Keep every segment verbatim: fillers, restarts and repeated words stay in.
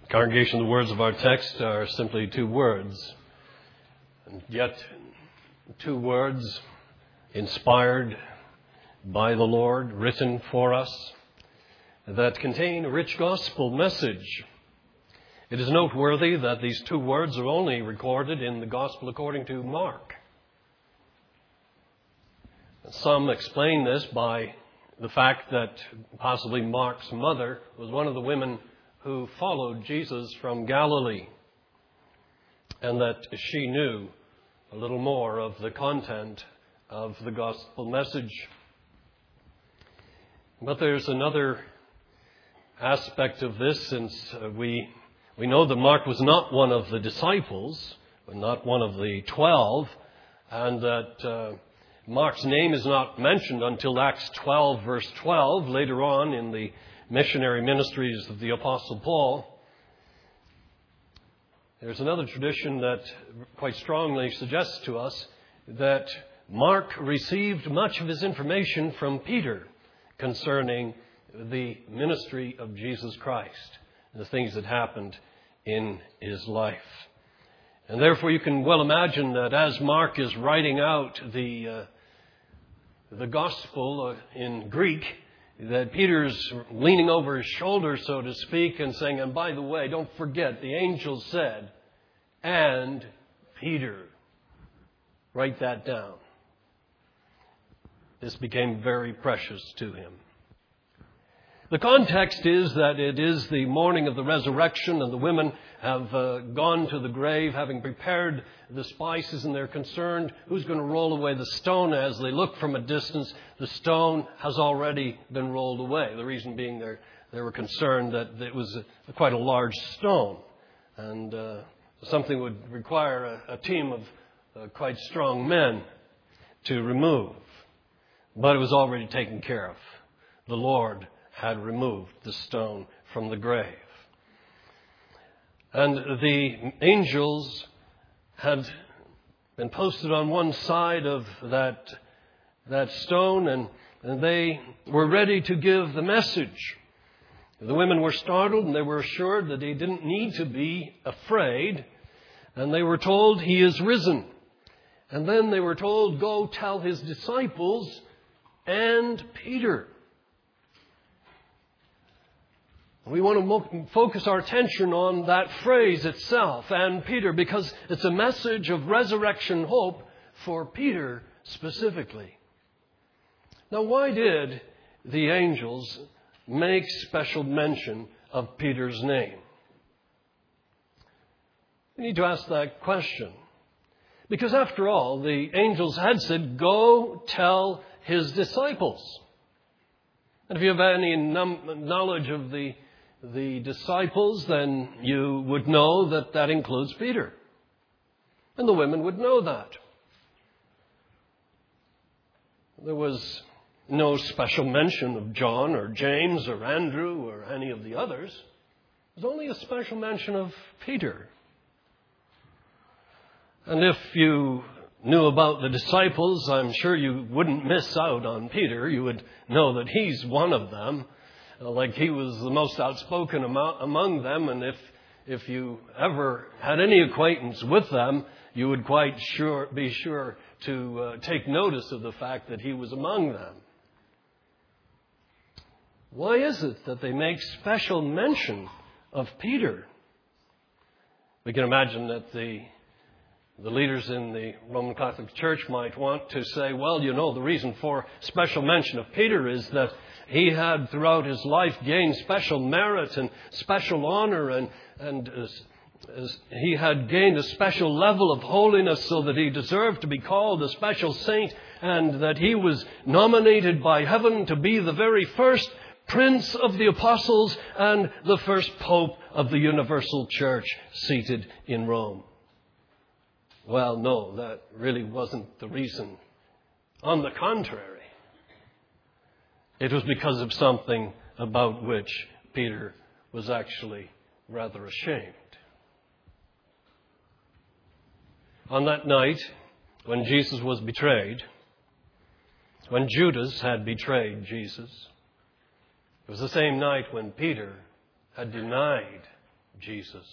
Congregation, the words of our text are simply two words, and yet two words inspired by the Lord, written for us, that contain a rich gospel message. It is noteworthy that these two words are only recorded in the gospel according to Mark. Some explain this by the fact that possibly Mark's mother was one of the women who followed Jesus from Galilee, and that she knew a little more of the content of the gospel message. But there's another aspect of this, since uh, we we know that Mark was not one of the disciples, not one of the twelve, and that uh, Mark's name is not mentioned until Acts twelve, verse twelve, later on in the missionary ministries of the Apostle Paul. There's another tradition that quite strongly suggests to us that Mark received much of his information from Peter concerning the ministry of Jesus Christ and the things that happened in his life. And therefore you can well imagine that as Mark is writing out the uh, the gospel uh, in Greek, that Peter's leaning over his shoulder, so to speak, and saying, and by the way, don't forget, the angel said, and Peter. Write that down. This became very precious to him. The context is that it is the morning of the resurrection, and the women have uh, gone to the grave, having prepared the spices, and they're concerned who's going to roll away the stone. As they look from a distance, the stone has already been rolled away. The reason being they they were concerned that it was a, quite a large stone, and uh, something would require a, a team of uh, quite strong men to remove. But it was already taken care of. The Lord had removed the stone from the grave. And the angels had been posted on one side of that, that stone, and, and they were ready to give the message. The women were startled, and they were assured that they didn't need to be afraid. And they were told, "He is risen." And then they were told, "Go tell his disciples and Peter." We want to mo- focus our attention on that phrase itself, and Peter, because it's a message of resurrection hope for Peter specifically. Now, why did the angels make special mention of Peter's name? We need to ask that question. Because after all, the angels had said, "Go tell his disciples." And if you have any num- knowledge of the the disciples, then you would know that that includes Peter. And the women would know that. There was no special mention of John or James or Andrew or any of the others. There's only a special mention of Peter. And if you knew about the disciples, I'm sure you wouldn't miss out on Peter. You would know that he's one of them. Like he was the most outspoken among them, and if if you ever had any acquaintance with them, you would quite sure be sure to uh, take notice of the fact that he was among them. Why is it that they make special mention of Peter? We can imagine that the the leaders in the Roman Catholic Church might want to say, well, you know, the reason for special mention of Peter is that he had throughout his life gained special merit and special honor, and, and as, as he had gained a special level of holiness so that he deserved to be called a special saint, and that he was nominated by heaven to be the very first Prince of the Apostles and the first Pope of the Universal Church seated in Rome. Well, no, that really wasn't the reason. On the contrary, it was because of something about which Peter was actually rather ashamed. On that night, when Jesus was betrayed, when Judas had betrayed Jesus, it was the same night when Peter had denied Jesus.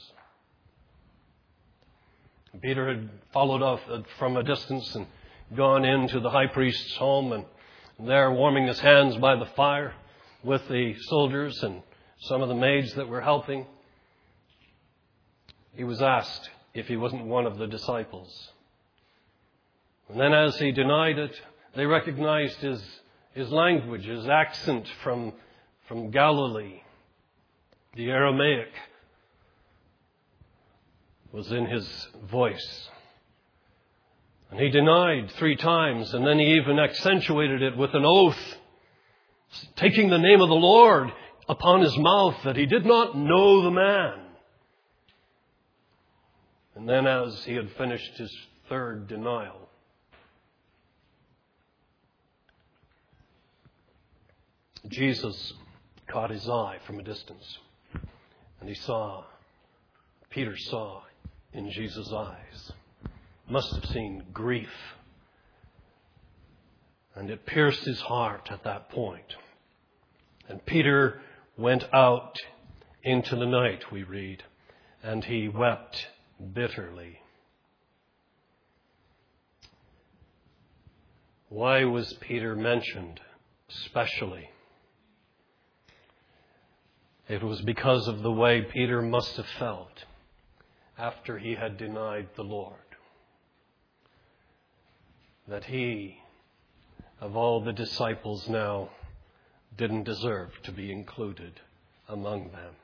Peter had followed off from a distance and gone into the high priest's home, and there, warming his hands by the fire with the soldiers and some of the maids that were helping, he was asked if he wasn't one of the disciples. And then as he denied it, they recognized his, his language, his accent from, from Galilee. The Aramaic was in his voice. And he denied three times, and then he even accentuated it with an oath, taking the name of the Lord upon his mouth, that he did not know the man. And then as he had finished his third denial, Jesus caught his eye from a distance, and he saw, Peter saw in Jesus' eyes, must have seen grief. And it pierced his heart at that point. And Peter went out into the night, we read, and he wept bitterly. Why was Peter mentioned specially? It was because of the way Peter must have felt after he had denied the Lord. That he, of all the disciples now, didn't deserve to be included among them.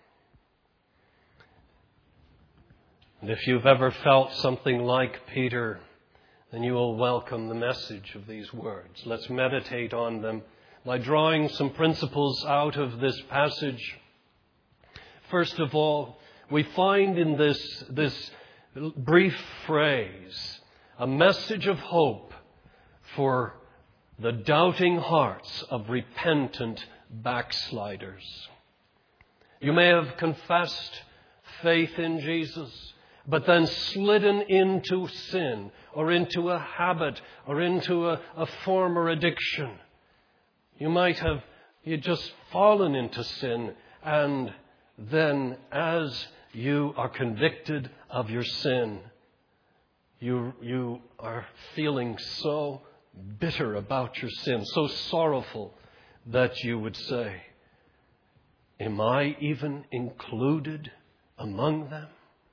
And if you've ever felt something like Peter, then you will welcome the message of these words. Let's meditate on them by drawing some principles out of this passage. First of all, we find in this, this brief phrase a message of hope for the doubting hearts of repentant backsliders. You may have confessed faith in Jesus, but then slidden into sin or into a habit or into a, a former addiction. You might have you just fallen into sin, and then as you are convicted of your sin, you, you are feeling so bitter about your sin, so sorrowful that you would say, am I even included among them?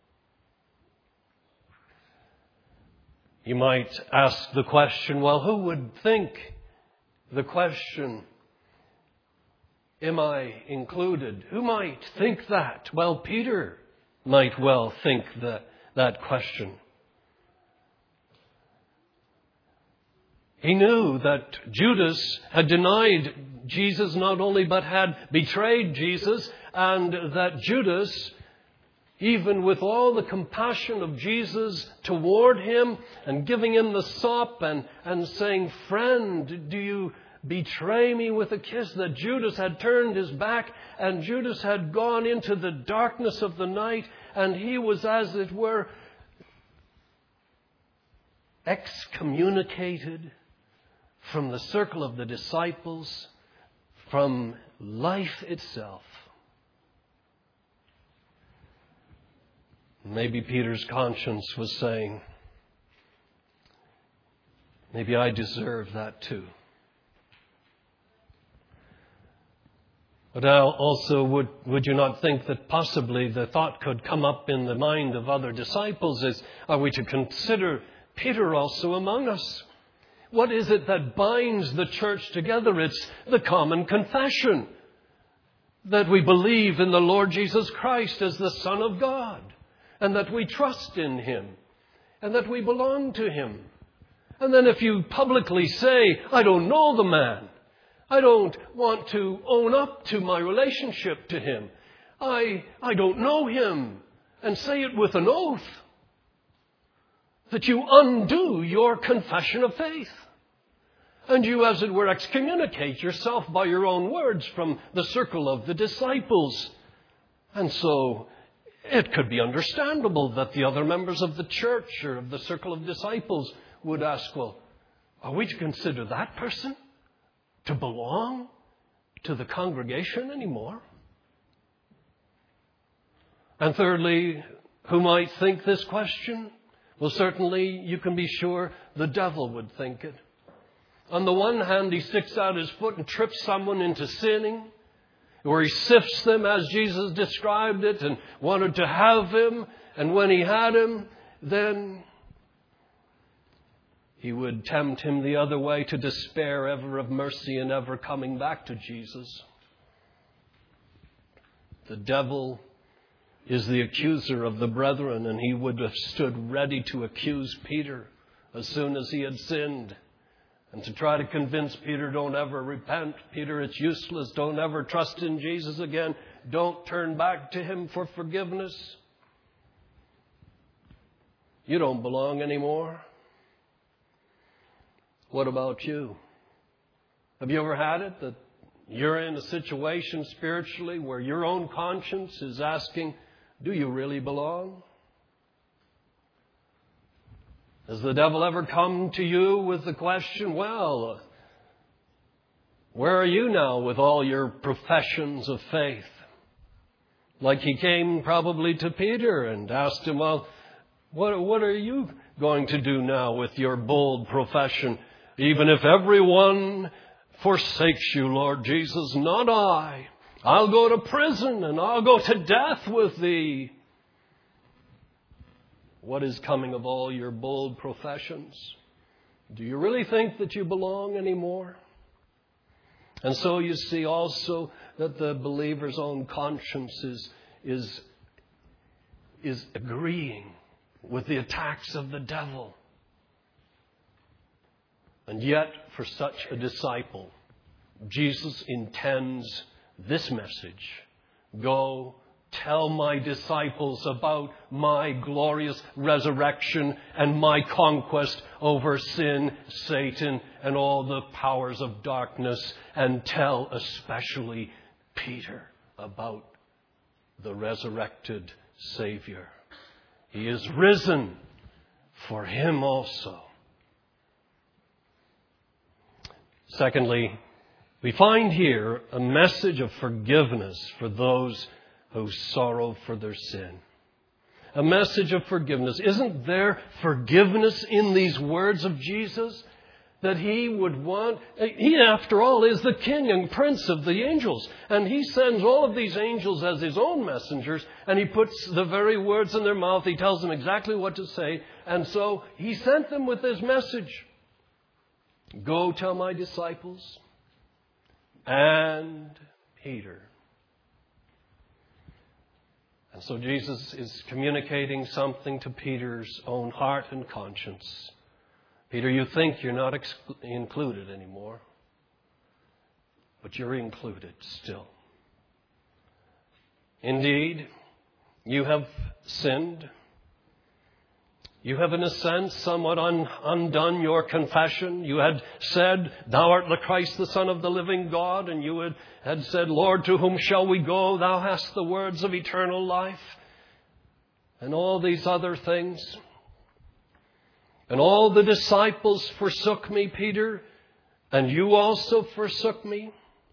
You might ask the question, well, who would think the question, am I included? Who might think that? Well, Peter might well think that, that question. He knew that Judas had denied Jesus not only, but had betrayed Jesus, and that Judas, even with all the compassion of Jesus toward him and giving him the sop and, and saying, friend, do you betray me with a kiss, that Judas had turned his back and Judas had gone into the darkness of the night, and he was, as it were, excommunicated from the circle of the disciples, from life itself. Maybe Peter's conscience was saying, maybe I deserve that too. But also, would, would you not think that possibly the thought could come up in the mind of other disciples is, are we to consider Peter also among us? What is it that binds the church together? It's the common confession that we believe in the Lord Jesus Christ as the Son of God, and that we trust in Him, and that we belong to Him. And then if you publicly say, I don't know the man, I don't want to own up to my relationship to him, I, I don't know him, and say it with an oath, that you undo your confession of faith. And you, as it were, excommunicate yourself by your own words from the circle of the disciples. And so it could be understandable that the other members of the church or of the circle of disciples would ask, well, are we to consider that person to belong to the congregation anymore? And thirdly, who might think this question? Well, certainly you can be sure the devil would think it. On the one hand, he sticks out his foot and trips someone into sinning, or he sifts them as Jesus described it and wanted to have him. And when he had him, then he would tempt him the other way to despair ever of mercy and ever coming back to Jesus. The devil is the accuser of the brethren, and he would have stood ready to accuse Peter as soon as he had sinned. And to try to convince Peter, don't ever repent. Peter, it's useless. Don't ever trust in Jesus again. Don't turn back to him for forgiveness. You don't belong anymore. What about you? Have you ever had it that you're in a situation spiritually where your own conscience is asking, do you really belong? Has the devil ever come to you with the question, well, where are you now with all your professions of faith? Like he came probably to Peter and asked him, well, what, what are you going to do now with your bold profession? Even if everyone forsakes you, Lord Jesus, not I. I'll go to prison and I'll go to death with thee. What is coming of all your bold professions? Do you really think that you belong anymore? And so you see also that the believer's own conscience is, is, is agreeing with the attacks of the devil. And yet, for such a disciple, Jesus intends this message. Go tell my disciples about my glorious resurrection and my conquest over sin, Satan, and all the powers of darkness. And tell especially Peter about the resurrected Savior. He is risen for him also. Secondly, we find here a message of forgiveness for those who sorrow for their sin. A message of forgiveness. Isn't there forgiveness in these words of Jesus? That he would want... He, after all, is the king and prince of the angels. And he sends all of these angels as his own messengers. And he puts the very words in their mouth. He tells them exactly what to say. And so he sent them with this message. Go tell my disciples and Peter. And so Jesus is communicating something to Peter's own heart and conscience. Peter, you think you're not ex- included anymore, but you're included still. Indeed, you have sinned. You have, in a sense, somewhat un- undone your confession. You had said, thou art the Christ, the Son of the living God. And you had, had said, Lord, to whom shall we go? Thou hast the words of eternal life. And all these other things. And all the disciples forsook me, Peter. And you also forsook me.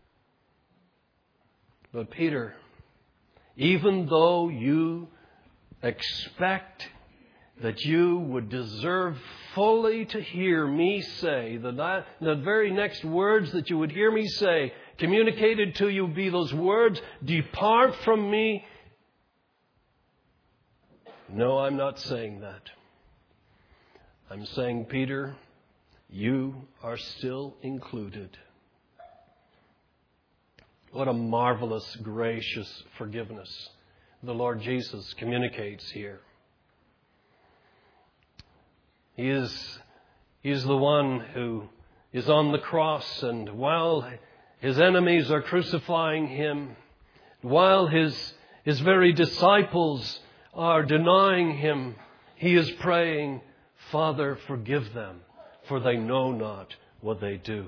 But Peter, even though you expect that you would deserve fully to hear me say, that the very next words that you would hear me say, communicated to you be those words, depart from me. No, I'm not saying that. I'm saying, Peter, you are still included. What a marvelous, gracious forgiveness the Lord Jesus communicates here. He is, he is the one who is on the cross, and while his enemies are crucifying him, while his, his very disciples are denying him, he is praying, Father, forgive them, for they know not what they do.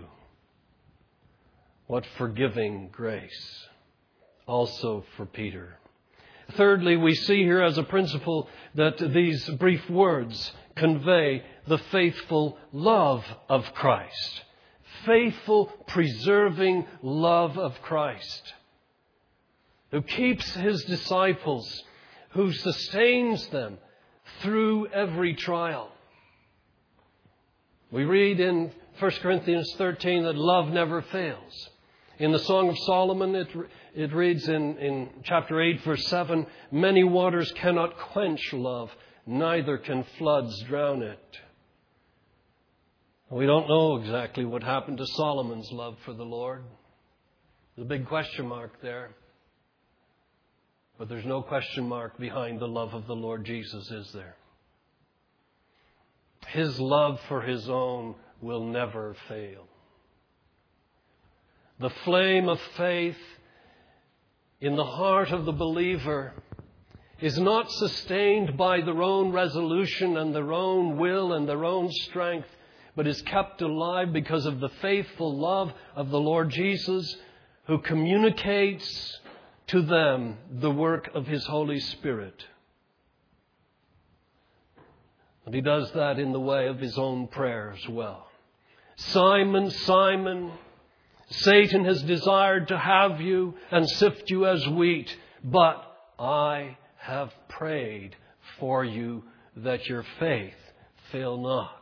What forgiving grace also for Peter. Thirdly, we see here as a principle that these brief words convey the faithful love of Christ. Faithful, preserving love of Christ. Who keeps his disciples, who sustains them through every trial. We read in First Corinthians thirteen that love never fails. In the Song of Solomon, it, it reads in, in chapter eight, verse seven, many waters cannot quench love, neither can floods drown it. We don't know exactly what happened to Solomon's love for the Lord. There's a big question mark there. But there's no question mark behind the love of the Lord Jesus, is there? His love for His own will never fail. The flame of faith in the heart of the believer is not sustained by their own resolution and their own will and their own strength, but is kept alive because of the faithful love of the Lord Jesus, who communicates to them the work of His Holy Spirit. And He does that in the way of His own prayer as well. Simon, Simon, Satan has desired to have you and sift you as wheat, but I have prayed for you that your faith fail not.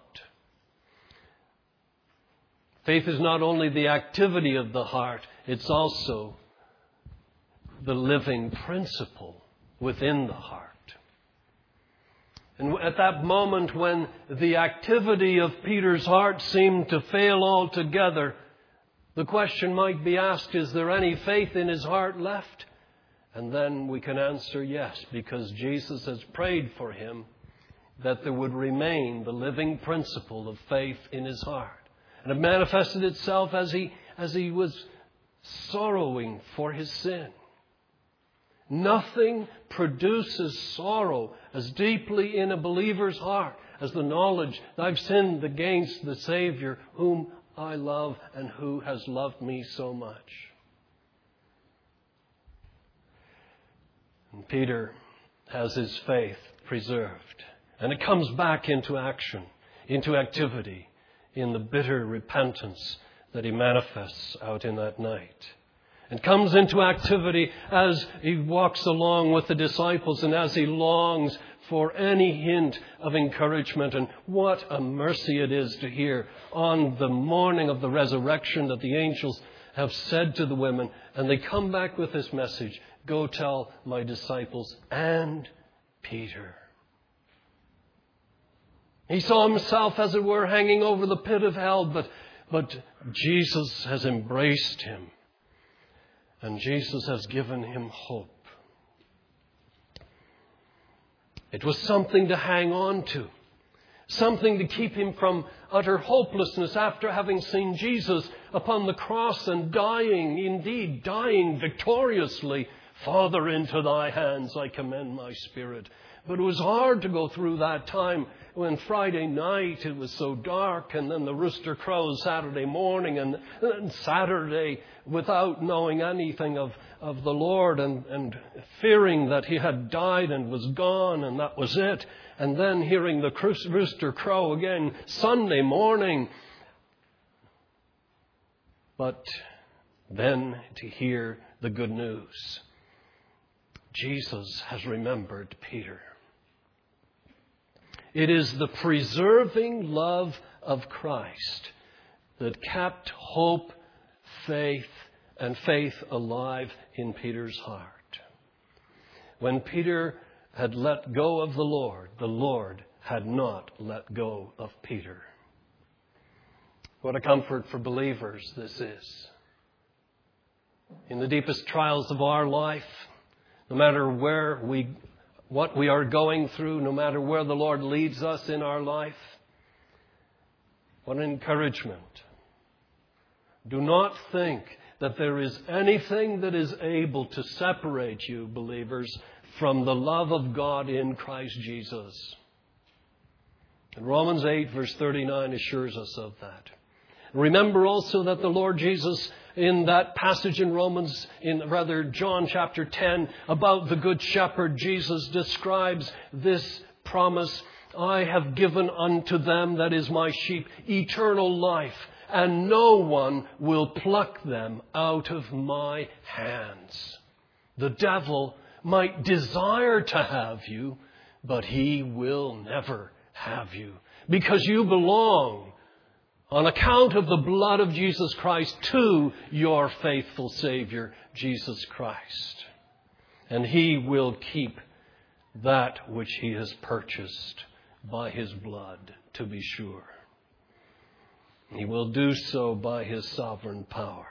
Faith is not only the activity of the heart, it's also the living principle within the heart. And at that moment when the activity of Peter's heart seemed to fail altogether, the question might be asked, is there any faith in his heart left? And then we can answer yes, because Jesus has prayed for him that there would remain the living principle of faith in his heart. And it manifested itself as he, as he was sorrowing for his sin. Nothing produces sorrow as deeply in a believer's heart as the knowledge that I've sinned against the Savior whom I love and who has loved me so much. And Peter has his faith preserved. And it comes back into action, into activity, in the bitter repentance that he manifests out in that night. And comes into activity as he walks along with the disciples and as he longs for any hint of encouragement. And what a mercy it is to hear on the morning of the resurrection that the angels have said to the women, and they come back with this message, go tell my disciples and Peter. He saw himself, as it were, hanging over the pit of hell, but, but Jesus has embraced him. And Jesus has given him hope. It was something to hang on to. Something to keep him from utter hopelessness after having seen Jesus upon the cross and dying, indeed dying victoriously. Father, into thy hands I commend my spirit. But it was hard to go through that time when Friday night it was so dark, and then the rooster crows Saturday morning, and then Saturday without knowing anything of, of the Lord and, and fearing that he had died and was gone and that was it. And then hearing the rooster crow again Sunday morning. But then to hear the good news. Jesus has remembered Peter. It is the preserving love of Christ that kept hope, faith, and faith alive in Peter's heart. When Peter had let go of the Lord, the Lord had not let go of Peter. What a comfort for believers this is. In the deepest trials of our life, no matter where we what we are going through, no matter where the Lord leads us in our life. What an encouragement. Do not think that there is anything that is able to separate you, believers, from the love of God in Christ Jesus. And Romans eight verse thirty-nine assures us of that. Remember also that the Lord Jesus, in that passage in Romans, in rather John chapter ten, about the Good Shepherd, Jesus describes this promise. I have given unto them, that is my sheep, eternal life, and no one will pluck them out of my hands. The devil might desire to have you, but he will never have you, because you belong, on account of the blood of Jesus Christ, to your faithful Savior, Jesus Christ. And he will keep that which he has purchased by his blood, to be sure. He will do so by his sovereign power.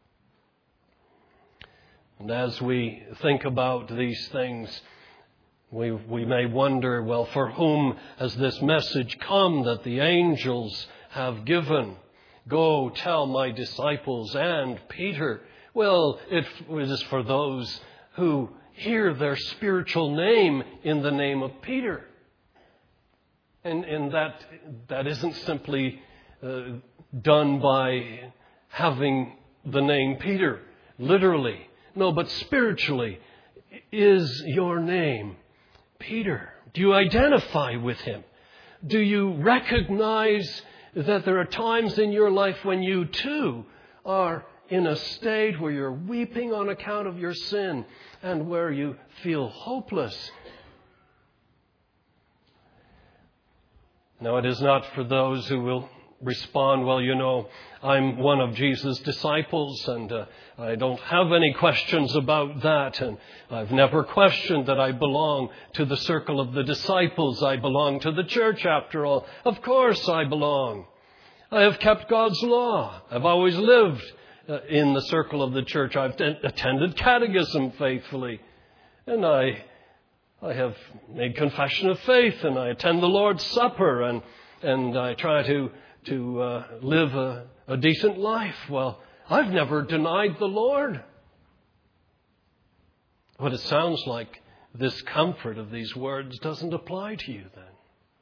And as we think about these things, we, we may wonder, well, for whom has this message come that the angels have given? Go tell my disciples and Peter. Well, it is for those who hear their spiritual name in the name of Peter. And, and that, that isn't simply uh, done by having the name Peter, literally. No, but spiritually. Is your name Peter? Do you identify with him? Do you recognize that there are times in your life when you too are in a state where you're weeping on account of your sin and where you feel hopeless? Now, it is not for those who will respond, well, you know, I'm one of Jesus' disciples and uh, I don't have any questions about that, and I've never questioned that I belong to the circle of the disciples. I belong to the church after all. Of course I belong. I have kept God's law. I've always lived uh, in the circle of the church. I've t- attended catechism faithfully, and I I have made confession of faith, and I attend the Lord's Supper, and and I try to to uh, live a, a decent life. Well, I've never denied the Lord. But it sounds like this comfort of these words doesn't apply to you then.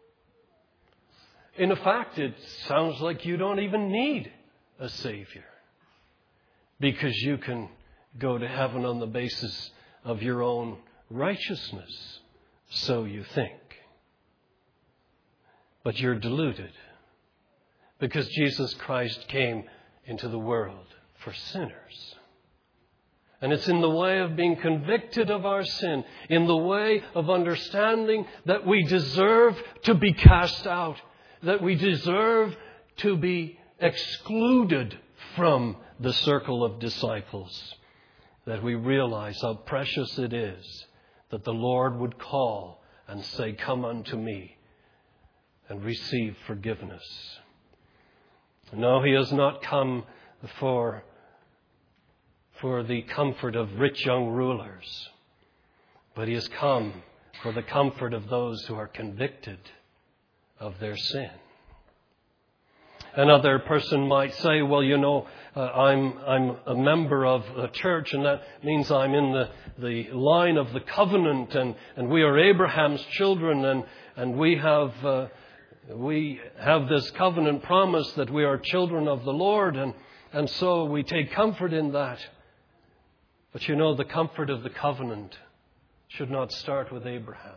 In fact, it sounds like you don't even need a Savior, because you can go to heaven on the basis of your own righteousness, so you think. But you're deluded, because Jesus Christ came into the world for sinners. And it's in the way of being convicted of our sin, in the way of understanding that we deserve to be cast out, that we deserve to be excluded from the circle of disciples, that we realize how precious it is that the Lord would call and say, "Come unto me and receive forgiveness." No, he has not come for, for the comfort of rich young rulers, but he has come for the comfort of those who are convicted of their sin. Another person might say, well, you know, uh, I'm I'm a member of a church, and that means I'm in the, the line of the covenant, and, and we are Abraham's children, and, and we have uh, we have this covenant promise that we are children of the Lord, and, and so we take comfort in that. But you know, the comfort of the covenant should not start with Abraham.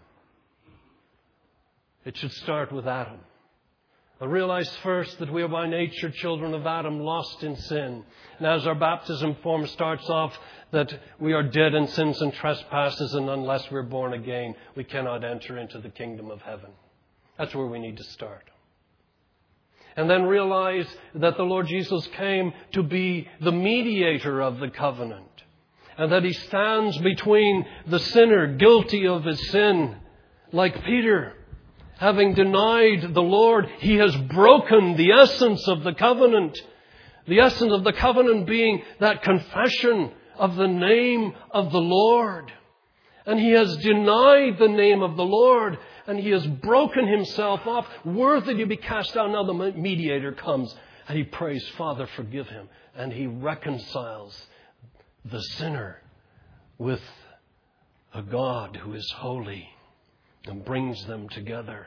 It should start with Adam. I realize first that we are by nature children of Adam, lost in sin. And as our baptism form starts off, that we are dead in sins and trespasses, and unless we're born again, we cannot enter into the kingdom of heaven. That's where we need to start. And then realize that the Lord Jesus came to be the mediator of the covenant, and that he stands between the sinner guilty of his sin, like Peter. Having denied the Lord, he has broken the essence of the covenant. The essence of the covenant being that confession of the name of the Lord. And he has denied the name of the Lord, and he has broken himself off, worthy to be cast out. Now the mediator comes and he prays, "Father, forgive him." And he reconciles the sinner with a God who is holy, and brings them together.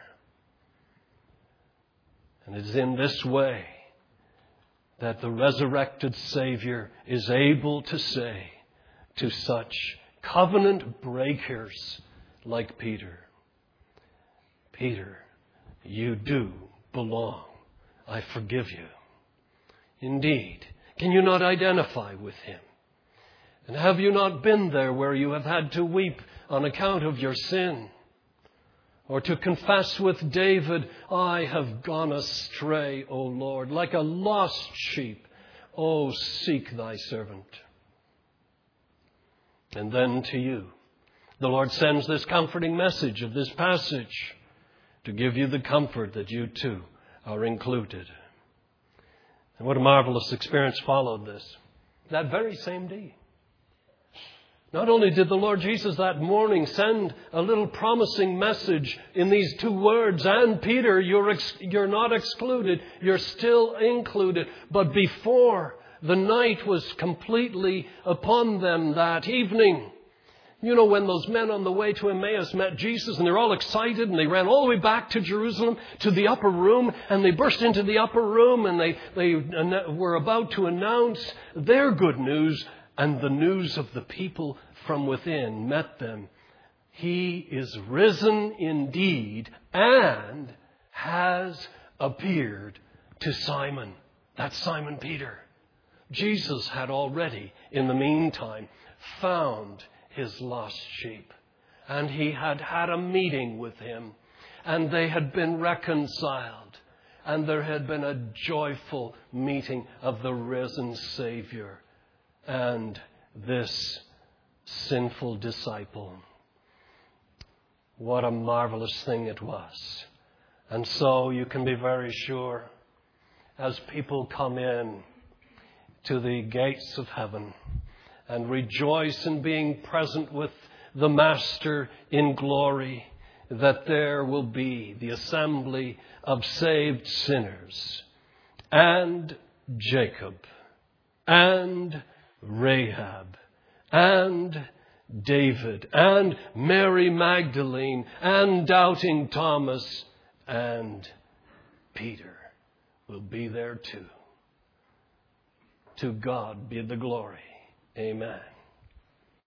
And it is in this way that the resurrected Savior is able to say to such covenant breakers like Peter, "Peter, you do belong. I forgive you." Indeed, can you not identify with him? And have you not been there where you have had to weep on account of your sin? Or to confess with David, I have gone astray, O Lord, like a lost sheep. O seek thy servant. And then to you, the Lord sends this comforting message of this passage to give you the comfort that you too are included. And what a marvelous experience followed this. That very same day. Not only did the Lord Jesus that morning send a little promising message in these two words, and Peter, you're, ex- you're not excluded, you're still included. But before the night was completely upon them that evening, you know, when those men on the way to Emmaus met Jesus and they're all excited and they ran all the way back to Jerusalem to the upper room, and they burst into the upper room and they, they were about to announce their good news, and the news of the people from within met them. He is risen indeed and has appeared to Simon. That's Simon Peter. Jesus had already, in the meantime, found his lost sheep. And he had had a meeting with him. And they had been reconciled. And there had been a joyful meeting of the risen Savior and this sinful disciple. What a marvelous thing it was. And so you can be very sure, as people come in to the gates of heaven and rejoice in being present with the Master in glory, that there will be the assembly of saved sinners, and Jacob, and Rahab, and David, and Mary Magdalene, and doubting Thomas, and Peter will be there too. To God be the glory. Amen.